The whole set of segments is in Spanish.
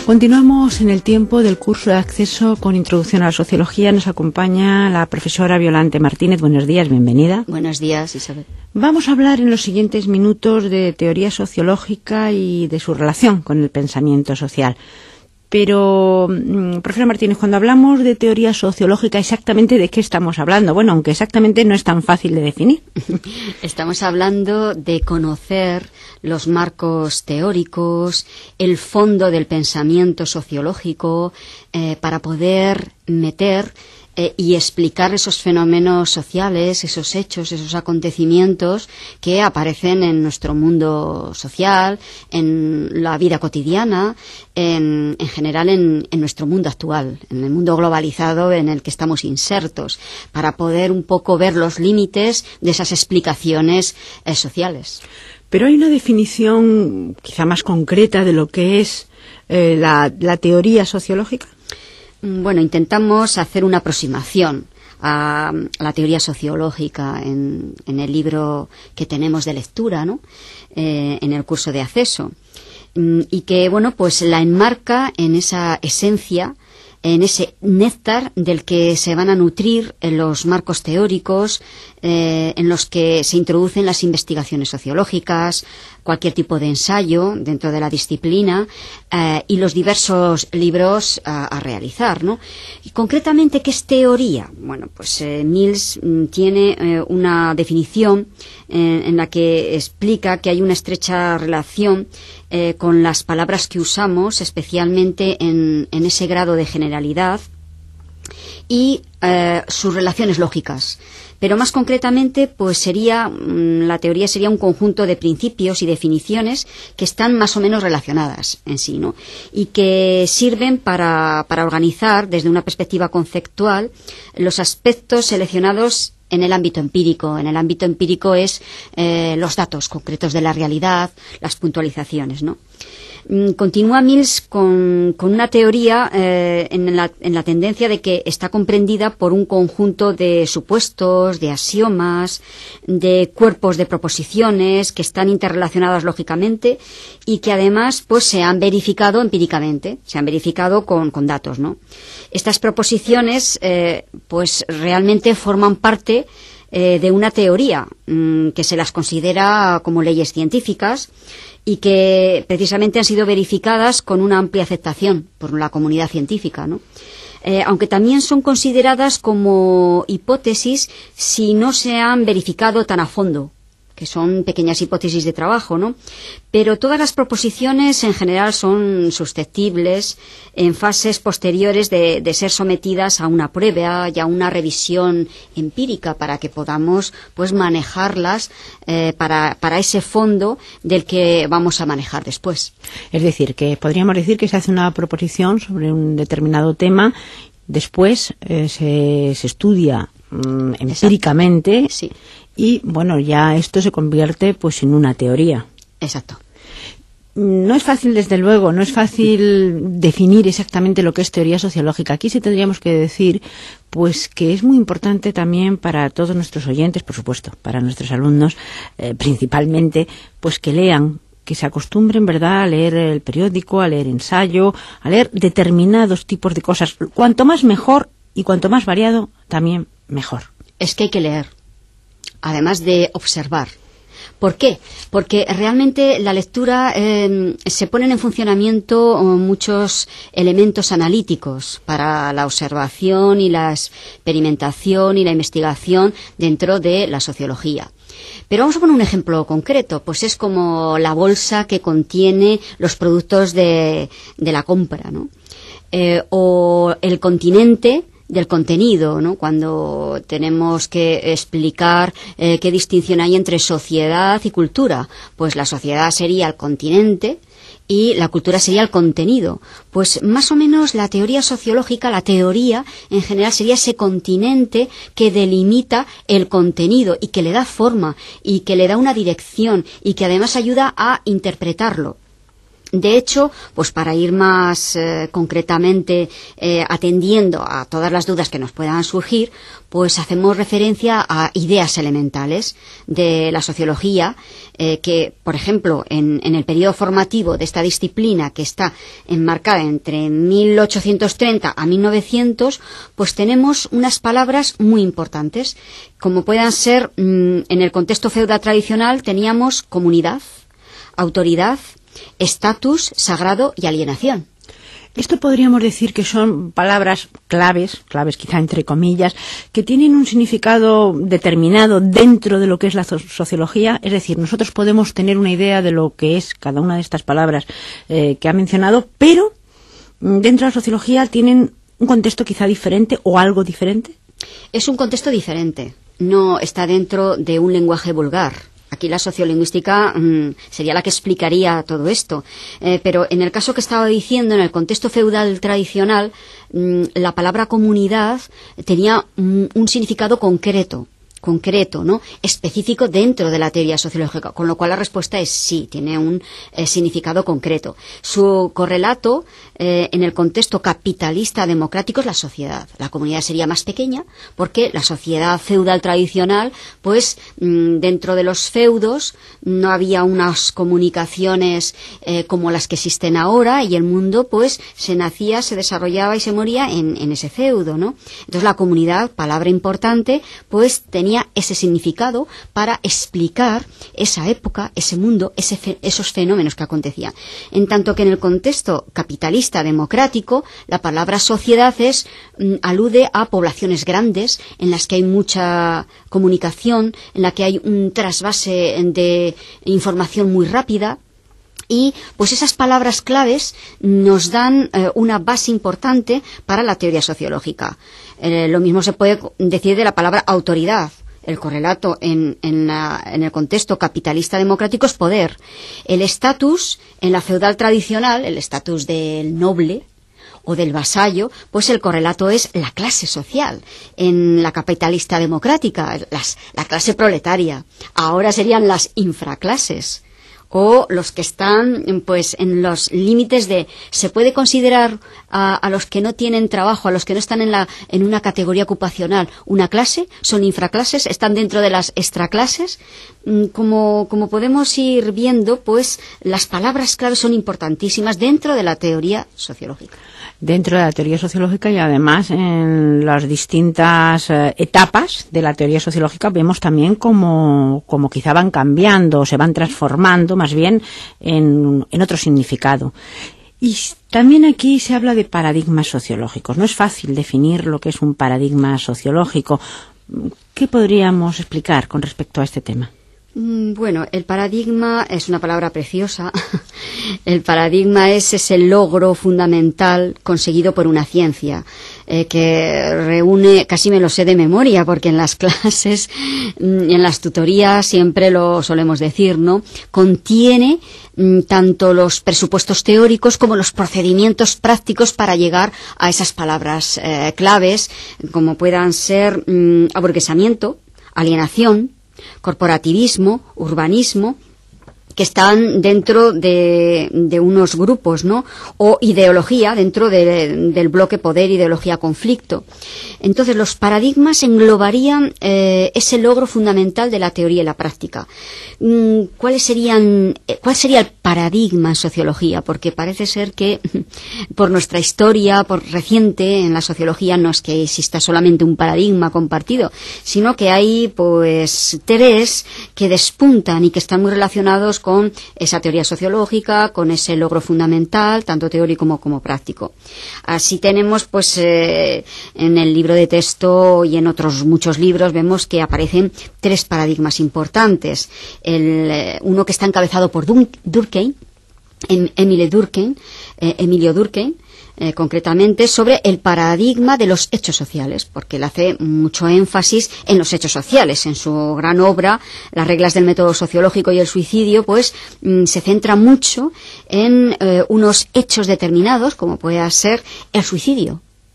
Continuamos en el tiempo del curso de acceso con introducción a la sociología. Nos acompaña la profesora Violante Martínez. Buenos días, bienvenida. Buenos días, Isabel. Vamos a hablar en los siguientes minutos de teoría sociológica y de su relación con el pensamiento social. Pero, profesora Martínez, cuando hablamos de teoría sociológica, ¿exactamente de qué estamos hablando? Bueno, aunque exactamente no es tan fácil de definir. Estamos hablando de conocer los marcos teóricos, el fondo del pensamiento sociológico, para poder meter y explicar esos fenómenos sociales, esos hechos, esos acontecimientos que aparecen en nuestro mundo social, en la vida cotidiana, en general en nuestro mundo actual, en el mundo globalizado en el que estamos insertos, para poder un poco ver los límites de esas explicaciones sociales. Pero hay una definición quizá más concreta de lo que es la teoría sociológica. Bueno, intentamos hacer una aproximación a la teoría sociológica en el libro que tenemos de lectura, ¿no? En el curso de acceso, y que, bueno, pues la enmarca en esa esencia, en ese néctar del que se van a nutrir los marcos teóricos en los que se introducen las investigaciones sociológicas, cualquier tipo de ensayo dentro de la disciplina y los diversos libros a realizar, ¿no? Y concretamente, ¿qué es teoría? Bueno, pues Mills tiene una definición en la que explica que hay una estrecha relación con las palabras que usamos, especialmente en ese grado de generalidad y sus relaciones lógicas. Pero más concretamente, pues la teoría sería un conjunto de principios y definiciones que están más o menos relacionadas en sí, ¿no? Y que sirven para organizar desde una perspectiva conceptual los aspectos seleccionados en el ámbito empírico. En el ámbito empírico es los datos concretos de la realidad, las puntualizaciones, ¿no? Continúa Mills con una teoría en la tendencia de que está comprendida por un conjunto de supuestos, de axiomas, de cuerpos de proposiciones que están interrelacionadas lógicamente y que además pues se han verificado empíricamente, se han verificado con datos, ¿no? Estas proposiciones pues realmente forman parte de una teoría que se las considera como leyes científicas y que precisamente han sido verificadas con una amplia aceptación por la comunidad científica, ¿no? Aunque también son consideradas como hipótesis si no se han verificado tan a fondo, que son pequeñas hipótesis de trabajo, ¿no? Pero todas las proposiciones en general son susceptibles en fases posteriores de ser sometidas a una prueba y a una revisión empírica para que podamos pues manejarlas para ese fondo del que vamos a manejar después. Es decir, que podríamos decir que se hace una proposición sobre un determinado tema, después se estudia empíricamente. Sí. Y, bueno, ya esto se convierte pues en una teoría. Exacto. No es fácil, desde luego, no es fácil definir exactamente lo que es teoría sociológica. Aquí sí tendríamos que decir pues que es muy importante también para todos nuestros oyentes, por supuesto, para nuestros alumnos, principalmente, pues que lean, que se acostumbren, ¿verdad?, a leer el periódico, a leer ensayo, a leer determinados tipos de cosas. Cuanto más mejor y cuanto más variado, también mejor. Es que hay que leer, además de observar. ¿Por qué? Porque realmente la lectura se ponen en funcionamiento muchos elementos analíticos para la observación y la experimentación y la investigación dentro de la sociología. Pero vamos a poner un ejemplo concreto, pues es como la bolsa que contiene los productos de la compra, ¿no? O el continente del contenido, ¿no? Cuando tenemos que explicar qué distinción hay entre sociedad y cultura, pues la sociedad sería el continente y la cultura sería el contenido. Pues más o menos la teoría sociológica, la teoría en general sería ese continente que delimita el contenido y que le da forma y que le da una dirección y que además ayuda a interpretarlo. De hecho, pues para ir más concretamente atendiendo a todas las dudas que nos puedan surgir, pues hacemos referencia a ideas elementales de la sociología que, por ejemplo, en el periodo formativo de esta disciplina, que está enmarcada entre 1830 a 1900, pues tenemos unas palabras muy importantes, como puedan ser, en el contexto feudal tradicional teníamos comunidad, autoridad, estatus, sagrado y alienación. Esto podríamos decir que son palabras claves quizá entre comillas, que tienen un significado determinado dentro de lo que es la sociología. Es decir, nosotros podemos tener una idea de lo que es cada una de estas palabras que ha mencionado, pero dentro de la sociología tienen un contexto quizá diferente o algo diferente. Es un contexto diferente, no está dentro de un lenguaje vulgar. Aquí la sociolingüística sería la que explicaría todo esto. Pero en el caso que estaba diciendo, en el contexto feudal tradicional, la palabra comunidad tenía un significado concreto, ¿no? Específico dentro de la teoría sociológica, con lo cual la respuesta es sí, tiene un significado concreto. Su correlato en el contexto capitalista democrático es la sociedad. La comunidad sería más pequeña porque la sociedad feudal tradicional, pues dentro de los feudos no había unas comunicaciones como las que existen ahora, y el mundo pues se nacía, se desarrollaba y se moría en ese feudo, ¿no? Entonces la comunidad, palabra importante, pues tenía ese significado para explicar esa época, ese mundo, esos fenómenos que acontecían. En tanto que en el contexto capitalista democrático, la palabra sociedad alude a poblaciones grandes en las que hay mucha comunicación, en la que hay un trasvase de información muy rápida. Y pues esas palabras claves nos dan una base importante para la teoría sociológica. Lo mismo se puede decir de la palabra autoridad. El correlato en el contexto capitalista democrático es poder. El estatus, en la feudal tradicional, el estatus del noble o del vasallo, pues el correlato es la clase social. En la capitalista democrática, la clase proletaria. Ahora serían las infraclases, o los que están pues en los límites de se puede considerar a los que no tienen trabajo, a los que no están en una categoría ocupacional una clase, son infraclases, están dentro de las extraclases. Como podemos ir viendo, pues las palabras claves son importantísimas dentro de la teoría sociológica. Dentro de la teoría sociológica, y además en las distintas etapas de la teoría sociológica vemos también como quizá van cambiando, se van transformando más bien en otro significado. Y también aquí se habla de paradigmas sociológicos. No es fácil definir lo que es un paradigma sociológico. ¿Qué podríamos explicar con respecto a este tema? Bueno, el paradigma es una palabra preciosa. El paradigma es ese logro fundamental conseguido por una ciencia que reúne, casi me lo sé de memoria, porque en las clases, en las tutorías siempre lo solemos decir, ¿no? Contiene tanto los presupuestos teóricos como los procedimientos prácticos para llegar a esas palabras claves, como puedan ser aburguesamiento, alienación, corporativismo, urbanismo, que están dentro de unos grupos, ¿no? O ideología dentro del bloque poder, ideología, conflicto. Entonces, los paradigmas englobarían ese logro fundamental de la teoría y la práctica. ¿Cuál sería el paradigma en sociología? Porque parece ser que por nuestra historia, por reciente en la sociología, no es que exista solamente un paradigma compartido, sino que hay pues tres que despuntan y que están muy relacionados con esa teoría sociológica, con ese logro fundamental, tanto teórico como práctico. Así tenemos, pues, en el libro de texto y en otros muchos libros vemos que aparecen tres paradigmas importantes. Uno que está encabezado por Durkheim, Emilio Durkheim, concretamente sobre el paradigma de los hechos sociales, porque él hace mucho énfasis en los hechos sociales. En su gran obra, Las reglas del método sociológico y el suicidio, pues se centra mucho en unos hechos determinados, como puede ser el suicidio.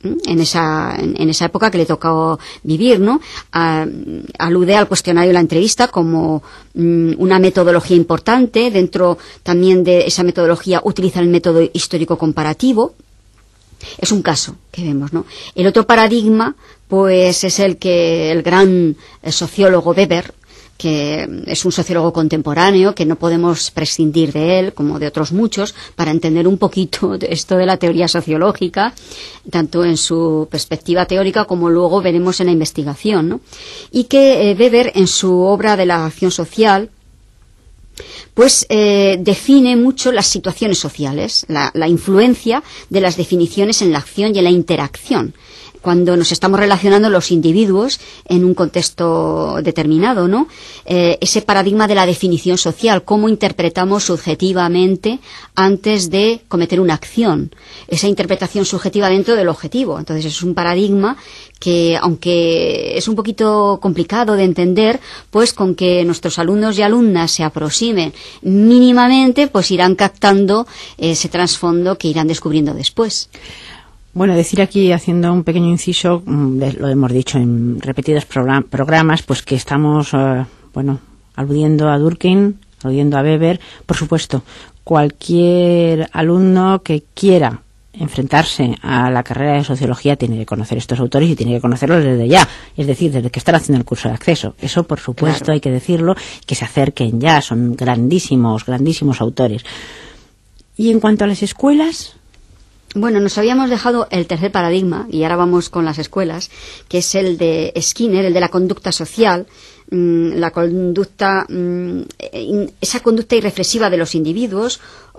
en esa época que le tocó vivir, ¿no? Alude al cuestionario de la entrevista como una metodología importante. Dentro también de esa metodología utiliza el método histórico comparativo. Es un caso que vemos, ¿no? El otro paradigma, pues, es el gran sociólogo Weber, que es un sociólogo contemporáneo, que no podemos prescindir de él, como de otros muchos, para entender un poquito esto de la teoría sociológica, tanto en su perspectiva teórica como luego veremos en la investigación, ¿no? Y que Weber, en su obra de la acción social, pues define mucho las situaciones sociales, la influencia de las definiciones en la acción y en la interacción, cuando nos estamos relacionando los individuos en un contexto determinado, ¿no? Ese paradigma de la definición social, cómo interpretamos subjetivamente antes de cometer una acción, esa interpretación subjetiva dentro del objetivo. Entonces es un paradigma que, aunque es un poquito complicado de entender, pues con que nuestros alumnos y alumnas se aproximen mínimamente, pues irán captando ese trasfondo que irán descubriendo después. Bueno, decir aquí, haciendo un pequeño inciso, lo hemos dicho en repetidos programas, pues que estamos, aludiendo a Durkheim, aludiendo a Weber. Por supuesto, cualquier alumno que quiera enfrentarse a la carrera de sociología tiene que conocer estos autores y tiene que conocerlos desde ya, es decir, desde que están haciendo el curso de acceso. Eso, por supuesto, claro. Hay que decirlo, que se acerquen ya, son grandísimos autores. Y en cuanto a las escuelas... Bueno, nos habíamos dejado el tercer paradigma, y ahora vamos con las escuelas, que es el de Skinner, el de la conducta social, esa conducta irreflexiva de los individuos,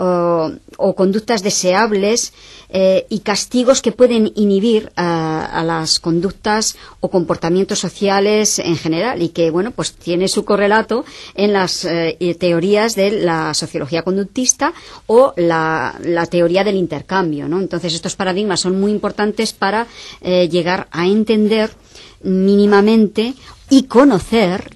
o conductas deseables y castigos que pueden inhibir a las conductas o comportamientos sociales en general, y que, bueno, pues tiene su correlato en las teorías de la sociología conductista o la teoría del intercambio, ¿no? Entonces estos paradigmas son muy importantes para llegar a entender mínimamente y conocer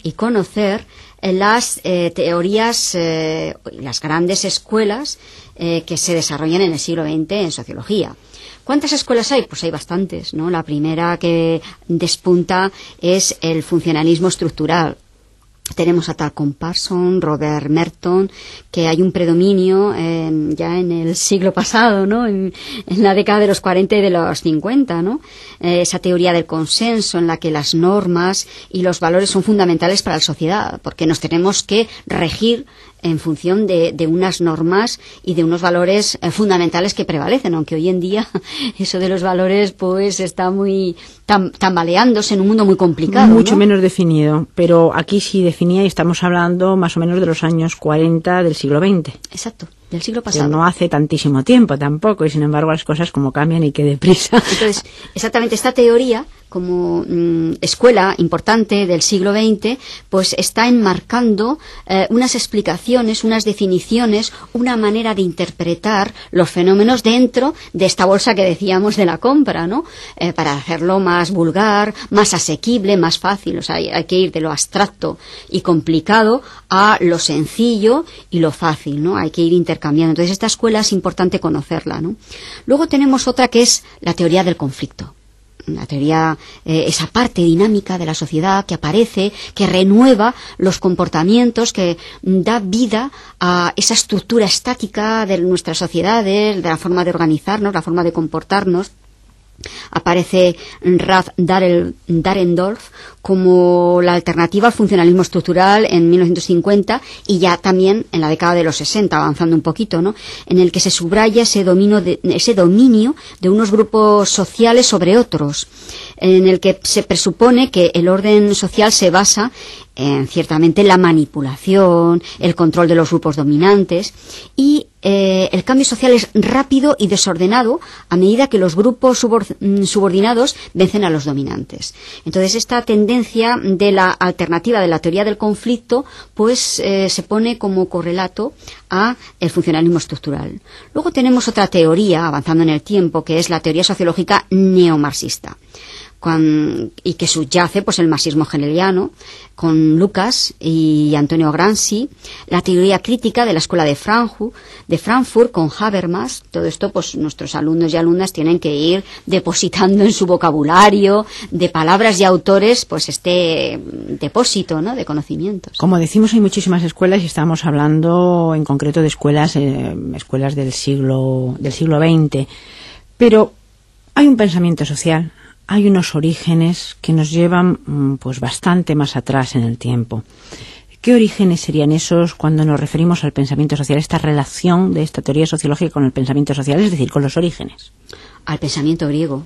las teorías, las grandes escuelas que se desarrollan en el siglo XX en sociología. ¿Cuántas escuelas hay? Pues hay bastantes, ¿no? La primera que despunta es el funcionalismo estructural. Tenemos a Malcolm Parson, Robert Merton, que hay un predominio ya en el siglo pasado, ¿no? En la década de los 40 y de los 50, ¿no? Esa teoría del consenso en la que las normas y los valores son fundamentales para la sociedad, porque nos tenemos que regir en función de unas normas y de unos valores fundamentales que prevalecen, aunque hoy en día eso de los valores pues está muy tambaleándose en un mundo muy complicado, mucho, ¿no? Menos definido, pero aquí sí definía, y estamos hablando más o menos de los años 40 del siglo XX. Exacto, del siglo pasado. Que no hace tantísimo tiempo tampoco, y sin embargo las cosas como cambian y qué deprisa. Entonces, exactamente, esta teoría como escuela importante del siglo XX, pues está enmarcando unas explicaciones, unas definiciones, una manera de interpretar los fenómenos dentro de esta bolsa que decíamos de la compra, ¿no? Para hacerlo más vulgar, más asequible, más fácil. O sea, hay que ir de lo abstracto y complicado a lo sencillo y lo fácil, ¿no? Hay que ir intercambiando. Entonces, esta escuela es importante conocerla, ¿no? Luego tenemos otra que es la teoría del conflicto. La teoría, esa parte dinámica de la sociedad que aparece, que renueva los comportamientos, que da vida a esa estructura estática de nuestras sociedades, de la forma de organizarnos, la forma de comportarnos. Aparece Rath Dahrendorf como la alternativa al funcionalismo estructural en 1950 y ya también en la década de los 60, avanzando un poquito, ¿no? En el que se subraya ese dominio de unos grupos sociales sobre otros, en el que se presupone que el orden social se basa en ciertamente la manipulación, el control de los grupos dominantes, y el cambio social es rápido y desordenado a medida que los grupos subordinados vencen a los dominantes. Entonces esta tendencia de la alternativa de la teoría del conflicto pues se pone como correlato a el funcionalismo estructural. Luego tenemos otra teoría, avanzando en el tiempo, que es la teoría sociológica neomarxista. y que subyace pues el marxismo hegeliano, con Lucas y Antonio Gramsci, la teoría crítica de la escuela de Frankfurt con Habermas. Todo esto pues nuestros alumnos y alumnas tienen que ir depositando en su vocabulario de palabras y autores pues este depósito, ¿no?, de conocimientos. Como decimos, hay muchísimas escuelas y estamos hablando en concreto de escuelas del siglo XX, pero hay un pensamiento social, hay unos orígenes que nos llevan pues bastante más atrás en el tiempo. ¿Qué orígenes serían esos cuando nos referimos al pensamiento social, esta relación de esta teoría sociológica con el pensamiento social, es decir, con los orígenes? Al pensamiento griego,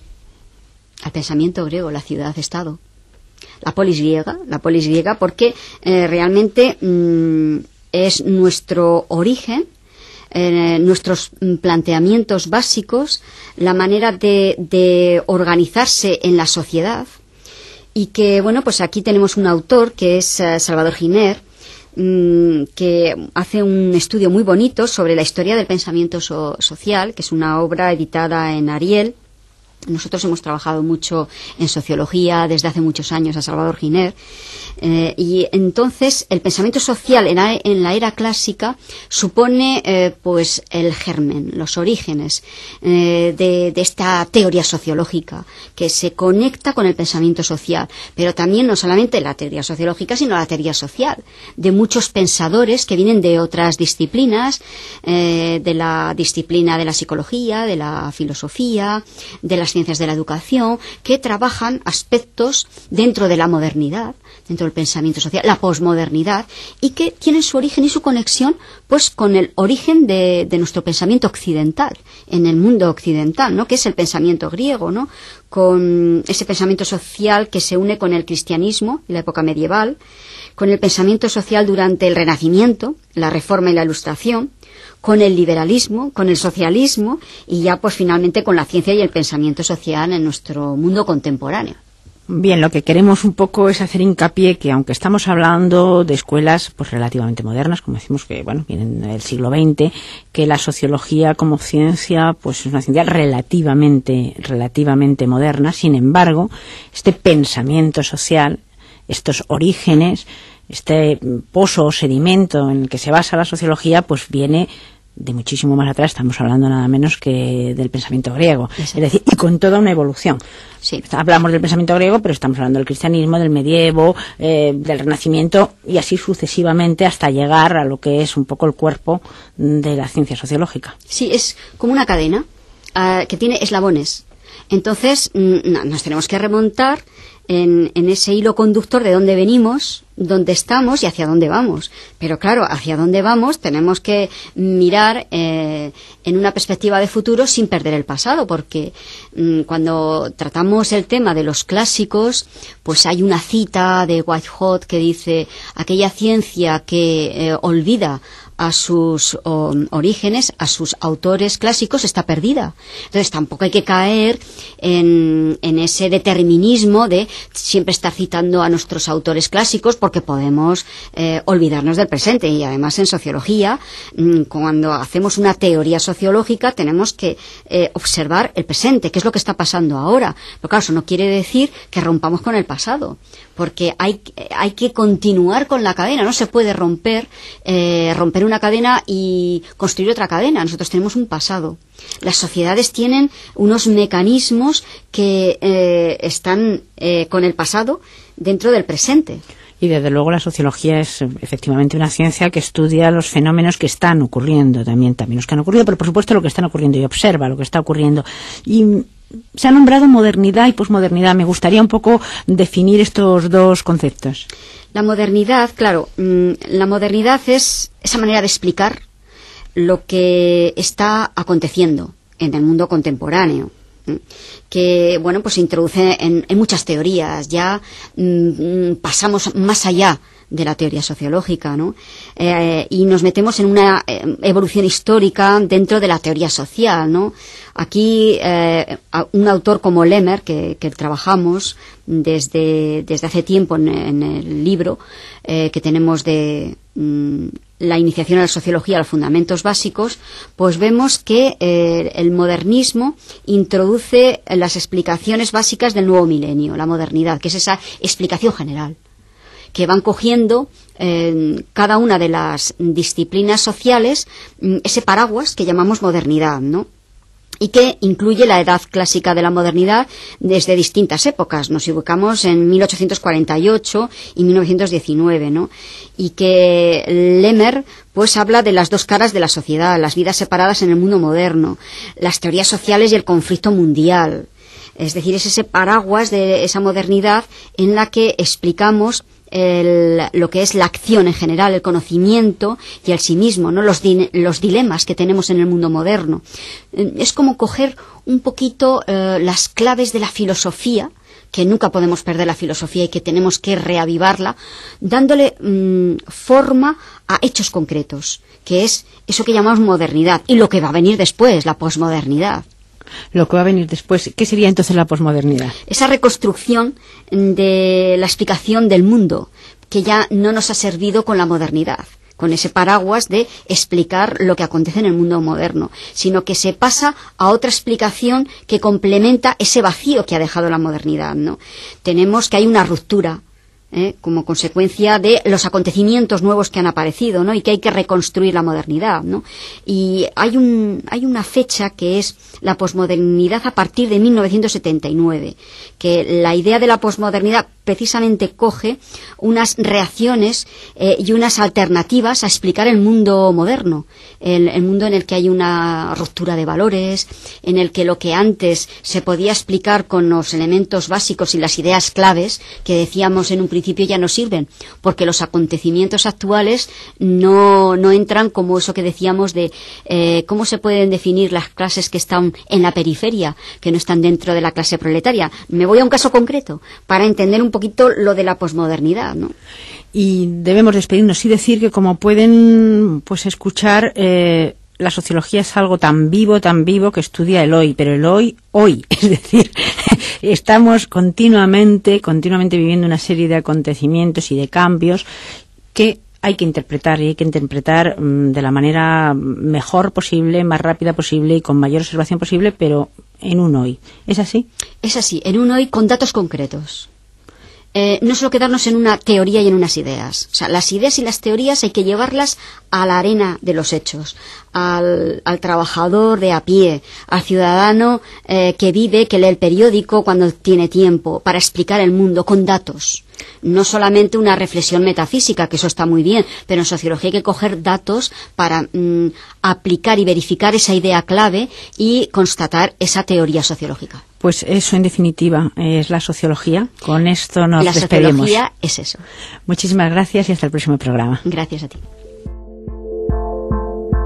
la ciudad-estado, la polis griega, porque realmente es nuestro origen, nuestros planteamientos básicos, la manera de organizarse en la sociedad, y que, bueno, pues aquí tenemos un autor que es Salvador Giner, que hace un estudio muy bonito sobre la historia del pensamiento social, que es una obra editada en Ariel. Nosotros hemos trabajado mucho en sociología desde hace muchos años a Salvador Giner, y entonces el pensamiento social en la era clásica supone pues el germen, los orígenes de esta teoría sociológica que se conecta con el pensamiento social, pero también no solamente la teoría sociológica sino la teoría social de muchos pensadores que vienen de otras disciplinas, de la disciplina de la psicología, de la filosofía, de las ciencias de la educación, que trabajan aspectos dentro de la modernidad, dentro del pensamiento social, la posmodernidad, y que tienen su origen y su conexión pues con el origen de nuestro pensamiento occidental, en el mundo occidental, ¿no?, que es el pensamiento griego, ¿no?, con ese pensamiento social que se une con el cristianismo en la época medieval, con el pensamiento social durante el Renacimiento, la Reforma y la Ilustración, con el liberalismo, con el socialismo y ya pues finalmente con la ciencia y el pensamiento social en nuestro mundo contemporáneo. Bien, lo que queremos un poco es hacer hincapié que aunque estamos hablando de escuelas pues relativamente modernas, como decimos que bueno, vienen del siglo XX, que la sociología como ciencia pues es una ciencia relativamente moderna, sin embargo, este pensamiento social, estos orígenes, este pozo o sedimento en el que se basa la sociología, pues viene de muchísimo más atrás. Estamos hablando nada menos que del pensamiento griego. Exacto. Es decir, y con toda una evolución. Sí. Hablamos del pensamiento griego, pero estamos hablando del cristianismo, del medievo, del Renacimiento, y así sucesivamente hasta llegar a lo que es un poco el cuerpo de la ciencia sociológica. Sí, es como una cadena que tiene eslabones. Entonces, nos tenemos que remontar en ese hilo conductor de dónde venimos, dónde estamos y hacia dónde vamos. Pero claro, hacia dónde vamos tenemos que mirar en una perspectiva de futuro sin perder el pasado, porque cuando tratamos el tema de los clásicos, pues hay una cita de Whitehead que dice: aquella ciencia que olvida a sus orígenes, a sus autores clásicos, está perdida. Entonces tampoco hay que caer en ese determinismo de siempre estar citando a nuestros autores clásicos, porque podemos olvidarnos del presente. Y además en sociología, cuando hacemos una teoría sociológica, tenemos que observar el presente, qué es lo que está pasando ahora. Pero claro, eso no quiere decir que rompamos con el pasado, porque hay que continuar con la cadena. No se puede romper una cadena y construir otra cadena. Nosotros tenemos un pasado. Las sociedades tienen unos mecanismos que están con el pasado dentro del presente. Y desde luego la sociología es efectivamente una ciencia que estudia los fenómenos que están ocurriendo, también los que han ocurrido, pero por supuesto lo que están ocurriendo, y observa lo que está ocurriendo. Y se ha nombrado modernidad y posmodernidad. Me gustaría un poco definir estos dos conceptos. La modernidad, claro, la modernidad es esa manera de explicar lo que está aconteciendo en el mundo contemporáneo, que bueno, pues se introduce en muchas teorías. Ya pasamos más allá de la teoría sociológica, ¿no? Y nos metemos en una evolución histórica dentro de la teoría social, ¿no? Aquí un autor como Lemmer, que trabajamos desde hace tiempo en el libro que tenemos de la iniciación a la sociología, los fundamentos básicos, pues vemos que el modernismo introduce las explicaciones básicas del nuevo milenio, la modernidad, que es esa explicación general, que van cogiendo cada una de las disciplinas sociales ese paraguas que llamamos modernidad, ¿no? Y que incluye la edad clásica de la modernidad desde distintas épocas. Nos ubicamos en 1848 y 1919, ¿no? Y que Lemmer pues habla de las dos caras de la sociedad, las vidas separadas en el mundo moderno, las teorías sociales y el conflicto mundial. Es decir, es ese paraguas de esa modernidad en la que explicamos lo que es la acción en general, el conocimiento y el sí mismo, ¿no? Los dilemas que tenemos en el mundo moderno. Es como coger un poquito las claves de la filosofía, que nunca podemos perder la filosofía y que tenemos que reavivarla, dándole forma a hechos concretos, que es eso que llamamos modernidad, y lo que va a venir después, la posmodernidad. Lo que va a venir después, ¿qué sería entonces la posmodernidad? Esa reconstrucción de la explicación del mundo, que ya no nos ha servido con la modernidad, con ese paraguas de explicar lo que acontece en el mundo moderno, sino que se pasa a otra explicación que complementa ese vacío que ha dejado la modernidad, ¿no? Tenemos que hay una ruptura, como consecuencia de los acontecimientos nuevos que han aparecido, ¿no? Y que hay que reconstruir la modernidad, ¿no? Y hay una fecha que es la posmodernidad a partir de 1979, que la idea de la posmodernidad precisamente coge unas reacciones y unas alternativas a explicar el mundo moderno, el mundo en el que hay una ruptura de valores, en el que lo que antes se podía explicar con los elementos básicos y las ideas claves que decíamos en un principio ya no sirven, porque los acontecimientos actuales no entran como eso que decíamos de cómo se pueden definir las clases que están en la periferia, que no están dentro de la clase proletaria. Me voy a un caso concreto para entender un poquito lo de la posmodernidad, ¿no? Y debemos despedirnos y decir que, como pueden pues escuchar, la sociología es algo tan vivo que estudia el hoy, pero el hoy, es decir, estamos continuamente viviendo una serie de acontecimientos y de cambios que hay que interpretar de la manera mejor posible, más rápida posible y con mayor observación posible, pero en un hoy. ¿Es así? Es así, en un hoy con datos concretos. No solo quedarnos en una teoría y en unas ideas. O sea, las ideas y las teorías hay que llevarlas a la arena de los hechos, al trabajador de a pie, al ciudadano que vive, que lee el periódico cuando tiene tiempo, para explicar el mundo con datos. No solamente una reflexión metafísica, que eso está muy bien, pero en sociología hay que coger datos para aplicar y verificar esa idea clave y constatar esa teoría sociológica. Pues eso, en definitiva, es la sociología. Con esto nos despedimos. La sociología es eso. Muchísimas gracias y hasta el próximo programa. Gracias a ti.